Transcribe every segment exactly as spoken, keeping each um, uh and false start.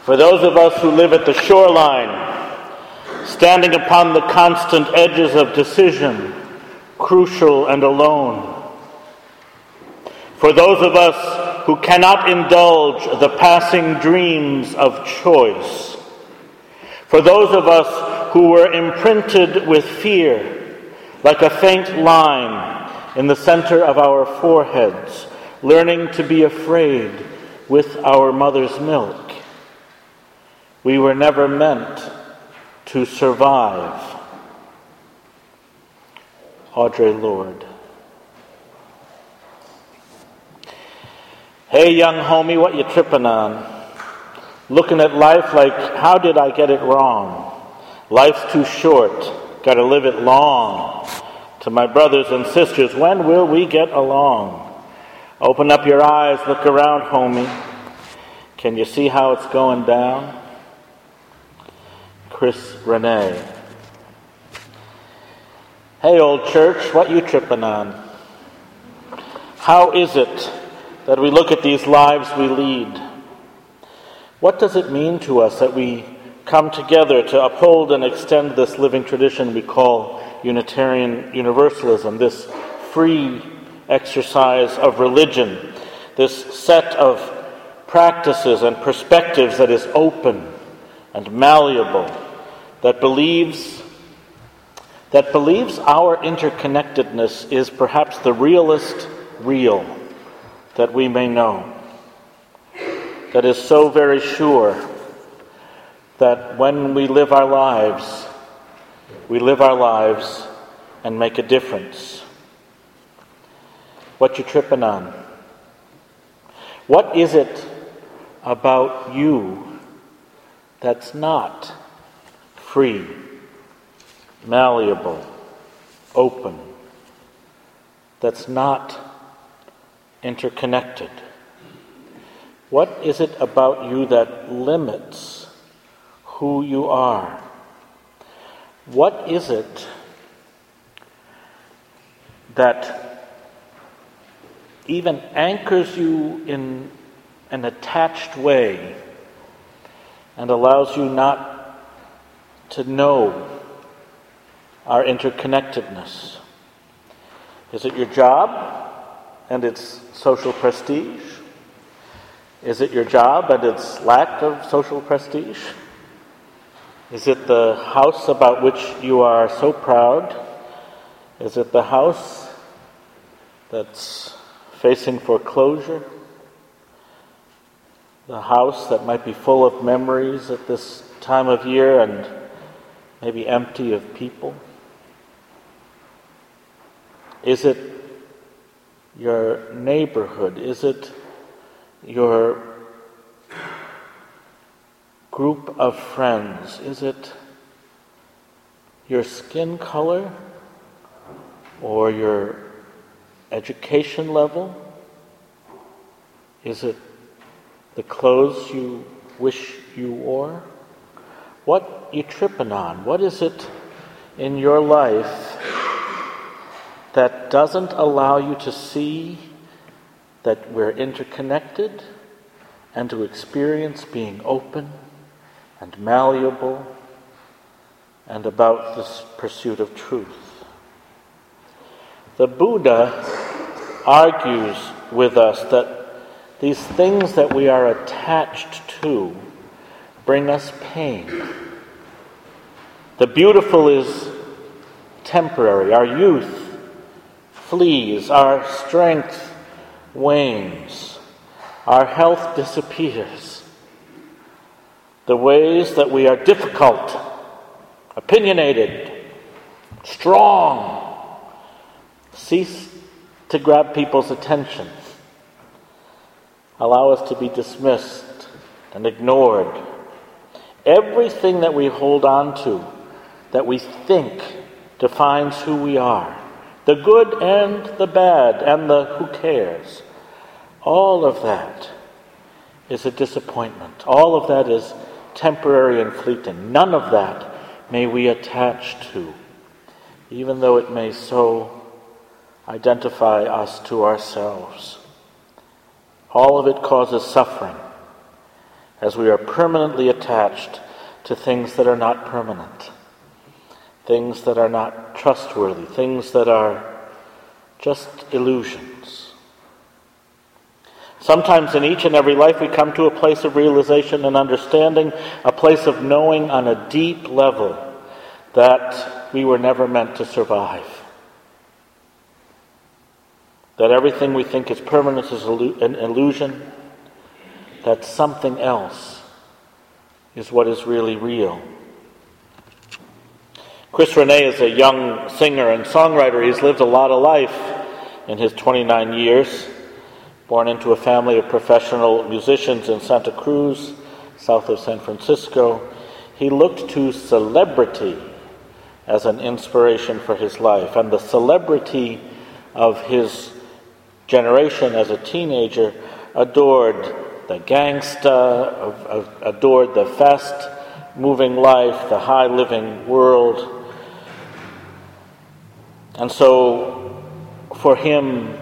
For those of us who live at the shoreline, standing upon the constant edges of decision, crucial and alone. For those of us who cannot indulge the passing dreams of choice. For those of us who were imprinted with fear, like a faint line in the center of our foreheads, learning to be afraid with our mother's milk. We were never meant to survive. Audre Lorde. Hey, young homie, what you tripping on? Looking at life like, how did I get it wrong? Life's too short. Gotta live it long. To my brothers and sisters, when will we get along? Open up your eyes, look around, homie. Can you see how it's going down? Chris Renee. Hey, old church, what you tripping on? How is it that we look at these lives we lead? What does it mean to us that we come together to uphold and extend this living tradition we call Unitarian Universalism, this free exercise of religion, this set of practices and perspectives that is open and malleable, that believes that believes our interconnectedness is perhaps the realest real that we may know, that is so very sure that when we live our lives, we live our lives and make a difference. What you tripping on? What is it about you that's not free, malleable, open, that's not interconnected? What is it about you that limits who you are? What is it that even anchors you in an attached way and allows you not to know our interconnectedness? Is it your job and its social prestige? Is it your job and its lack of social prestige? Is it the house about which you are so proud? Is it the house that's facing foreclosure? The house that might be full of memories at this time of year and maybe empty of people? Is it your neighborhood? Is it your group of friends? Is it your skin color or your education level? Is it the clothes you wish you wore? What you tripping on? What is it in your life that doesn't allow you to see that we're interconnected and to experience being open and malleable and about this pursuit of truth? The Buddha argues with us that these things that we are attached to bring us pain. The beautiful is temporary. Our youth flees. Our strength wanes. Our health disappears. The ways that we are difficult, opinionated, strong, cease to grab people's attention, allow us to be dismissed and ignored. Everything that we hold on to, that we think defines who we are, the good and the bad and the who cares, all of that is a disappointment. All of that is temporary and fleeting. None of that may we attach to, even though it may so identify us to ourselves. All of it causes suffering. as we are permanently attached to things that are not permanent, things that are not trustworthy, things that are just illusions. Sometimes in each and every life we come to a place of realization and understanding, a place of knowing on a deep level that we were never meant to survive. That everything we think is permanent is an illusion, that something else is what is really real. Chris Rene is a young singer and songwriter. He's lived a lot of life in his twenty-nine years. Born into a family of professional musicians in Santa Cruz, south of San Francisco, he looked to celebrity as an inspiration for his life. And the celebrity of his generation as a teenager adored the gangsta, adored the fast-moving life, the high-living world. And so, for him,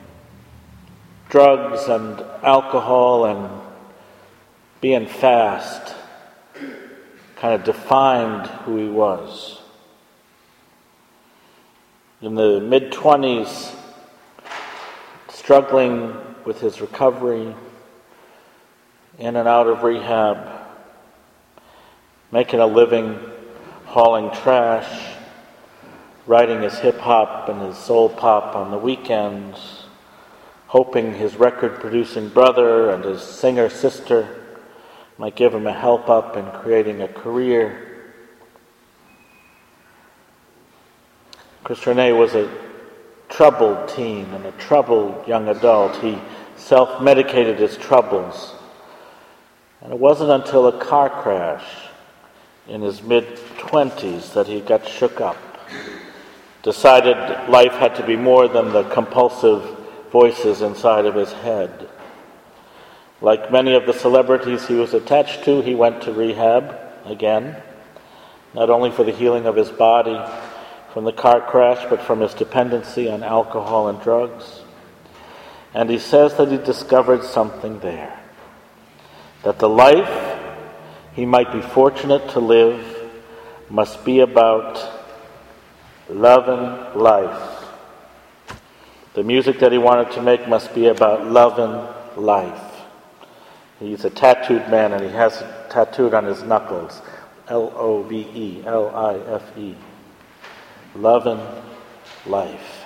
drugs and alcohol and being fast kind of defined who he was. In the mid-twenties, struggling with his recovery, in and out of rehab, making a living hauling trash, writing his hip-hop and his soul pop on the weekends, hoping his record-producing brother and his singer sister might give him a help up in creating a career. Chris Rene was a troubled teen and a troubled young adult. He self-medicated his troubles. And it wasn't until a car crash in his mid-twenties that he got shook up, decided life had to be more than the compulsive voices inside of his head. Like many of the celebrities he was attached to, he went to rehab again, not only for the healing of his body from the car crash, but from his dependency on alcohol and drugs. And he says that he discovered something there, that the life he might be fortunate to live must be about loving life. The music that he wanted to make must be about loving life. He's a tattooed man, and he has it tattooed on his knuckles. L O V E, L I F E. Loving life.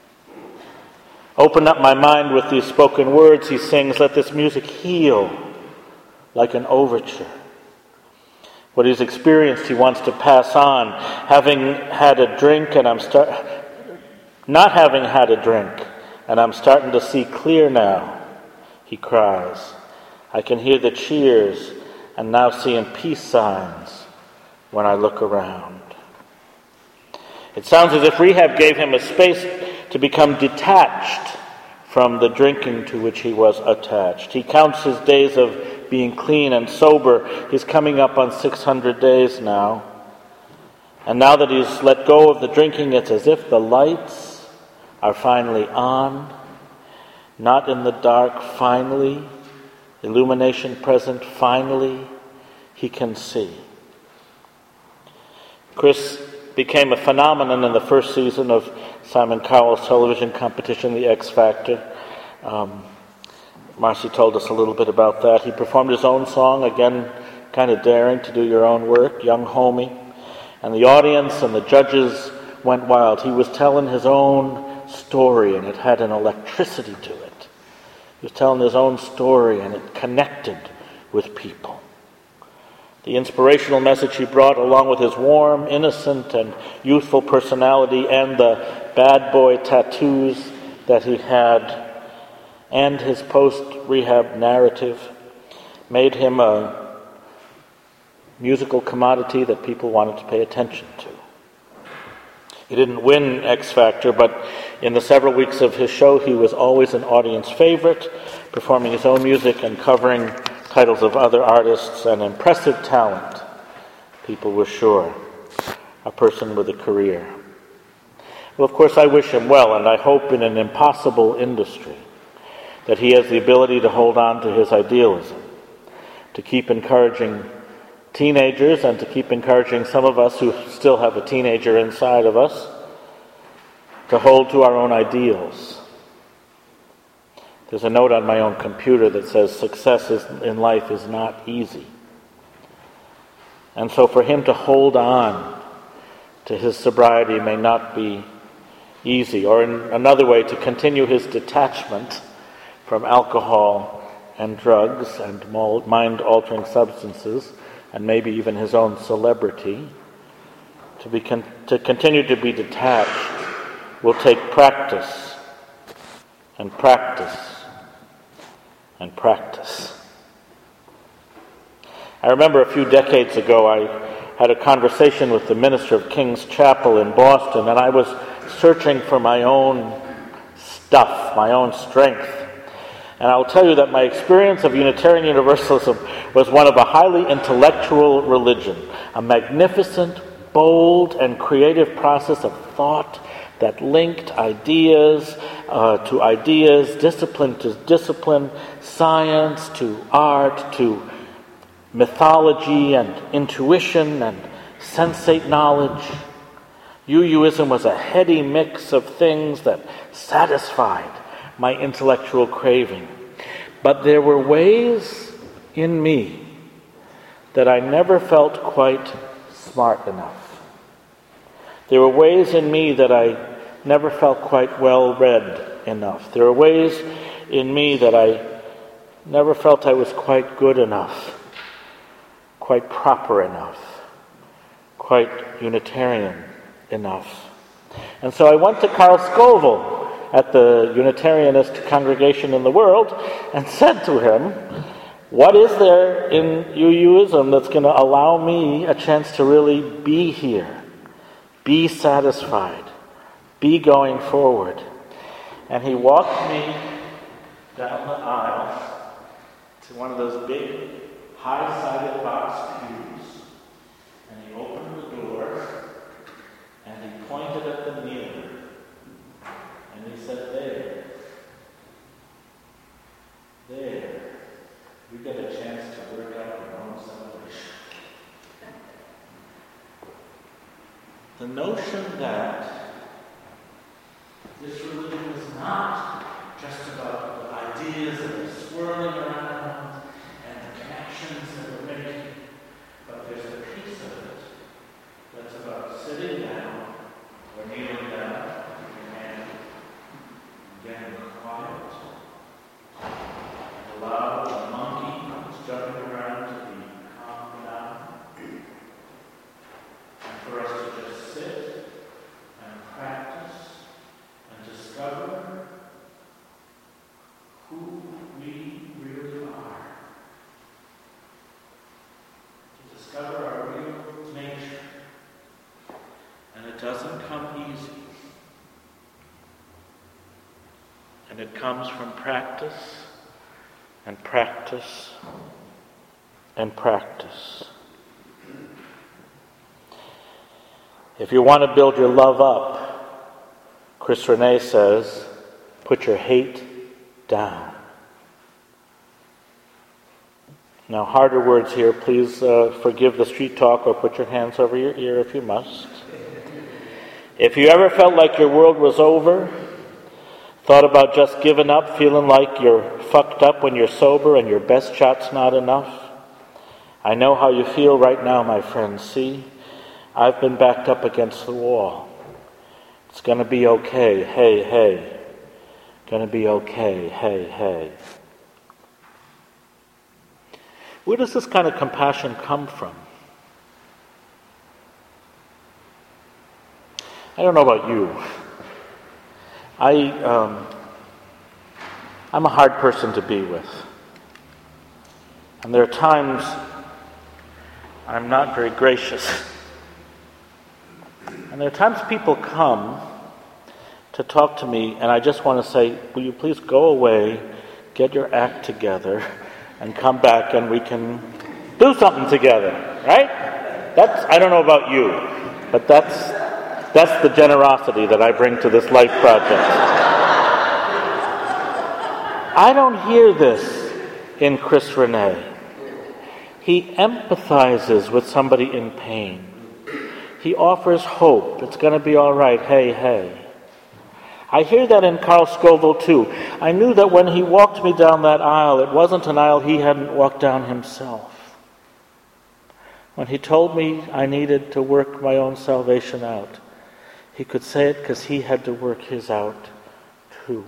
Open up my mind with these spoken words, he sings. Let this music heal like an overture. What he's experienced, he wants to pass on. Having had a drink, and I'm start, not having had a drink, and I'm starting to see clear now, he cries. I can hear the cheers, and now seeing peace signs when I look around. It sounds as if rehab gave him a space to become detached from the drinking to which he was attached. He counts his days of being clean and sober. He's coming up on six hundred days now. And now that he's let go of the drinking, it's as if the lights are finally on, not in the dark, finally, illumination present, finally, he can see. Chris became a phenomenon in the first season of Simon Cowell's television competition, The X Factor. Um, Marcy told us a little bit about that. He performed his own song, again, kind of daring to do your own work, Young Homie. And the audience and the judges went wild. He was telling his own story, and it had an electricity to it. He was telling his own story, and it connected with people. The inspirational message he brought, along with his warm, innocent, and youthful personality, and the bad boy tattoos that he had, and his post-rehab narrative, made him a musical commodity that people wanted to pay attention to. He didn't win X Factor, but in the several weeks of his show, he was always an audience favorite, performing his own music and covering titles of other artists, and impressive talent, people were sure. A person with a career. Well, of course, I wish him well, and I hope in an impossible industry that he has the ability to hold on to his idealism. to keep encouraging teenagers and to keep encouraging some of us who still have a teenager inside of us to hold to our own ideals. There's a note on my own computer that says success is, in life is not easy. And so for him to hold on to his sobriety may not be easy. Or in another way, to continue his detachment from alcohol and drugs and mind-altering substances, and maybe even his own celebrity, to be con- to continue to be detached will take practice and practice and practice. I remember a few decades ago I had a conversation with the minister of King's Chapel in Boston, and I was searching for my own stuff, my own strength. And I'll tell you that my experience of Unitarian Universalism was one of a highly intellectual religion, a magnificent, bold, and creative process of thought that linked ideas uh, to ideas, discipline to discipline, science to art, to mythology and intuition and sensate knowledge. U U-ism was a heady mix of things that satisfied my intellectual craving. But there were ways in me that I never felt quite smart enough. There were ways in me that I never felt quite well-read enough. There were ways in me that I never felt I was quite good enough, quite proper enough, quite Unitarian enough. And so I went to Carl Scoville at the Unitarianist congregation in the world and said to him, what is there in U U-ism that's going to allow me a chance to really be here, be satisfied, be going forward? And he walked me down the aisle to one of those big, high-sided box pews, and he opened the door, and he pointed at the kneeler, and he said, there, there, you get a chance to work out your own salvation. The notion that this religion is not just about the ideas that are swirling around and the connections that we're making, but there's a piece of it that's about sitting down or kneeling down and getting quiet and allow the monkey that's jumping around to be calmed down, and for us to just sit and practice and discover who we really are, to discover our real nature. And it doesn't come easy. And it comes from practice and practice and practice. If you want to build your love up, Chris Renee says, put your hate down. Now, harder words here. Please uh, forgive the street talk or put your hands over your ear if you must. If you ever felt like your world was over, thought about just giving up, feeling like you're fucked up when you're sober and your best shot's not enough, I know how you feel right now, my friends. See, I've been backed up against the wall. It's going to be okay, hey, hey. Going to be okay, hey, hey. Where does this kind of compassion come from? I don't know about you. I, um, I'm a hard person to be with. And there are times I'm not very gracious. And there are times people come to talk to me, and I just want to say, will you please go away, get your act together, and come back and we can do something together, right? That's, I don't know about you, but that's that's the generosity that I bring to this life project. I don't hear this in Chris Renee. He empathizes with somebody in pain. He offers hope. It's going to be all right. Hey, hey. I hear that in Carl Scoville too. I knew that when he walked me down that aisle, it wasn't an aisle he hadn't walked down himself. When he told me I needed to work my own salvation out, he could say it because he had to work his out too.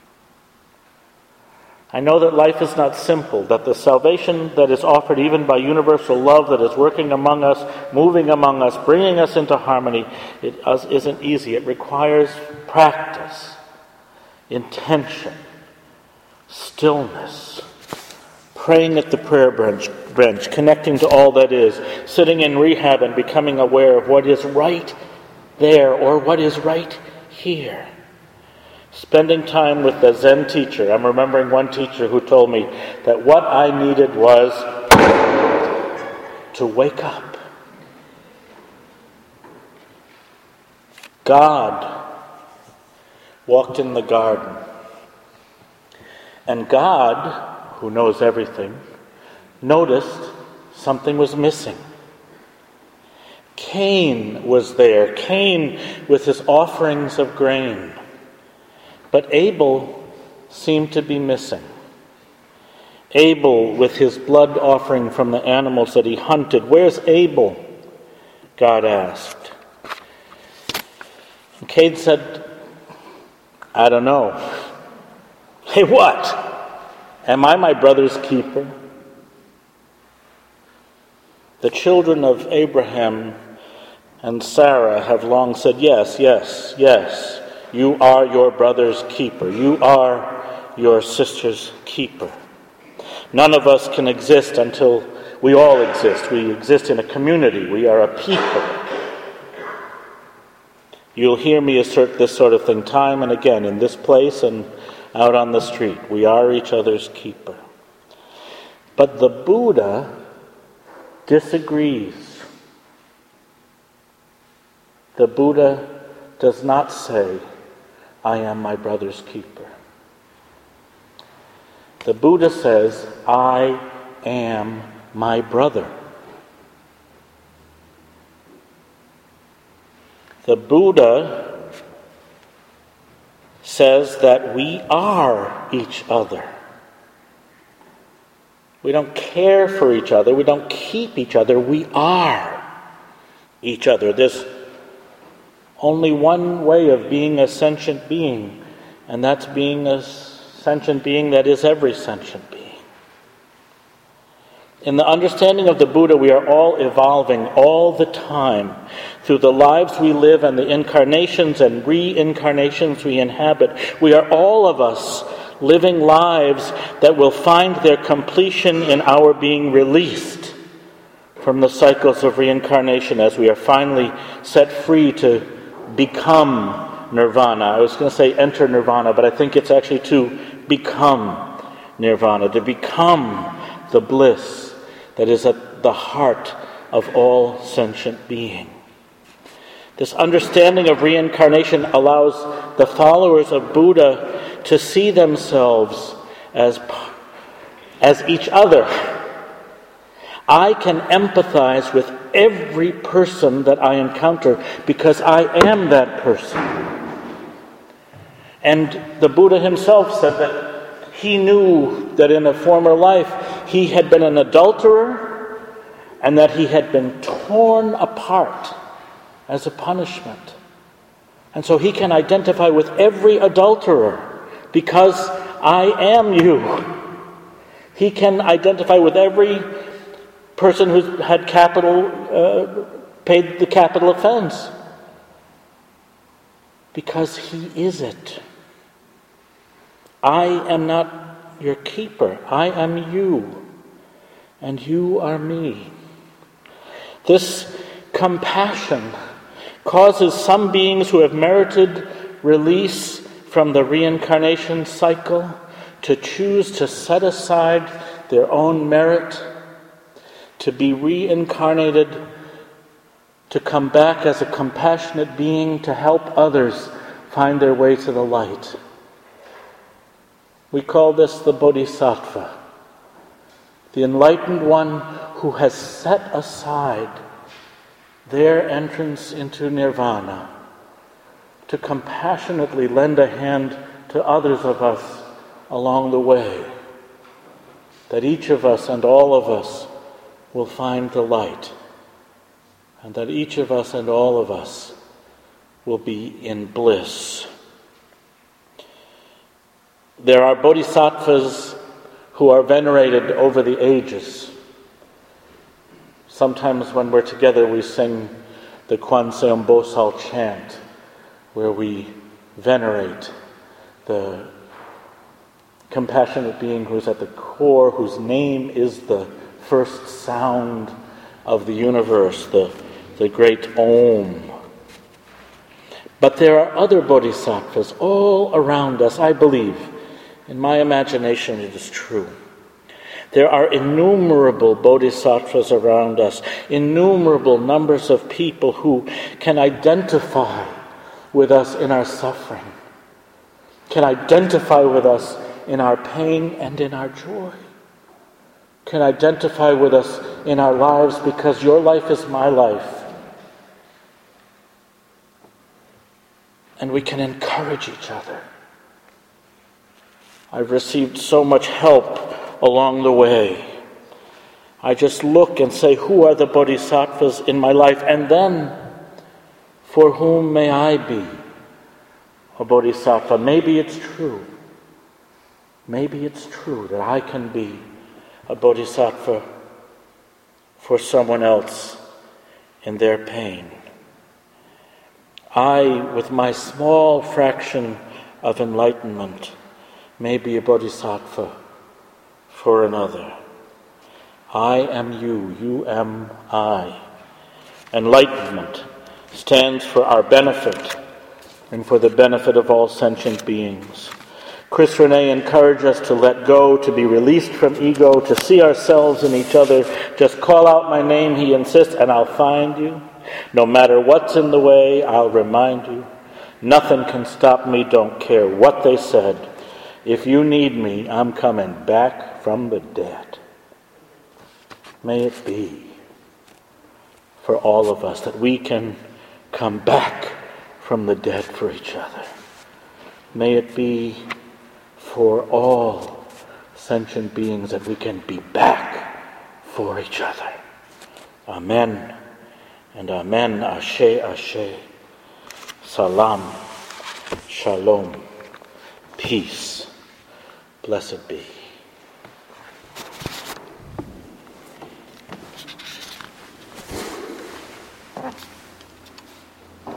I know that life is not simple, that the salvation that is offered even by universal love that is working among us, moving among us, bringing us into harmony, it isn't easy. It requires practice, intention, stillness, praying at the prayer bench, bench, connecting to all that is, sitting in rehab and becoming aware of what is right there or what is right here. Spending time with the Zen teacher. I'm remembering one teacher who told me that what I needed was to wake up. God walked in the garden. And God, who knows everything, noticed something was missing. Cain was there. Cain with his offerings of grain. But Abel seemed to be missing. Abel with his blood offering from the animals that he hunted. Where's Abel? God asked. And Cain said, I don't know. Hey, what? Am I my brother's keeper? The children of Abraham and Sarah have long said, yes, yes, yes. You are your brother's keeper. You are your sister's keeper. None of us can exist until we all exist. We exist in a community. We are a people. You'll hear me assert this sort of thing time and again in this place and out on the street. We are each other's keeper. But the Buddha disagrees. The Buddha does not say, I am my brother's keeper. The Buddha says, I am my brother. The Buddha says that we are each other. We don't care for each other. We don't keep each other. We are each other. There's only one way of being a sentient being, and that's being a sentient being that is every sentient being. In the understanding of the Buddha, we are all evolving all the time through the lives we live and the incarnations and reincarnations we inhabit. We are all of us living lives that will find their completion in our being released from the cycles of reincarnation as we are finally set free to become nirvana. I was going to say enter nirvana, but I think it's actually to become nirvana, to become the bliss that is at the heart of all sentient being. This understanding of reincarnation allows the followers of Buddha to see themselves as, as each other. I can empathize with every person that I encounter because I am that person. And the Buddha himself said that he knew that in a former life he had been an adulterer and that he had been torn apart as a punishment. And so he can identify with every adulterer because I am you. He can identify with every person who had capital, uh, paid the capital offense. Because he is it. I am not your keeper. I am you. And you are me. This compassion causes some beings who have merited release from the reincarnation cycle to choose to set aside their own merit, to be reincarnated, to come back as a compassionate being to help others find their way to the light. We call this the Bodhisattva. the enlightened one who has set aside their entrance into nirvana to compassionately lend a hand to others of us along the way, that each of us and all of us will find the light, and that each of us and all of us will be in bliss. There are bodhisattvas who are venerated over the ages. Sometimes when we're together we sing the Kwanseum Bosal chant, where we venerate the compassionate being who is at the core, whose name is the first sound of the universe, the, the great Om. But there are other bodhisattvas all around us, I believe. In my imagination it is true. There are innumerable bodhisattvas around us, innumerable numbers of people who can identify with us in our suffering, can identify with us in our pain and in our joy, can identify with us in our lives because your life is my life. And we can encourage each other. I've received so much help along the way. I just look and say, who are the bodhisattvas in my life? And then, for whom may I be a bodhisattva? Maybe it's true. Maybe it's true that I can be a bodhisattva for someone else in their pain. I, with my small fraction of enlightenment, may be a bodhisattva for another. I am you, you am I. Enlightenment stands for our benefit and for the benefit of all sentient beings. Chris Renee encouraged us to let go, to be released from ego, to see ourselves in each other. Just call out my name, he insists, and I'll find you. No matter what's in the way, I'll remind you. Nothing can stop me, don't care what they said. If you need me, I'm coming back from the dead. May it be for all of us that we can come back from the dead for each other. May it be for all sentient beings that we can be back for each other. Amen and amen. Ashe, ashe. Salam. Shalom. Peace. Blessed be. Thank you.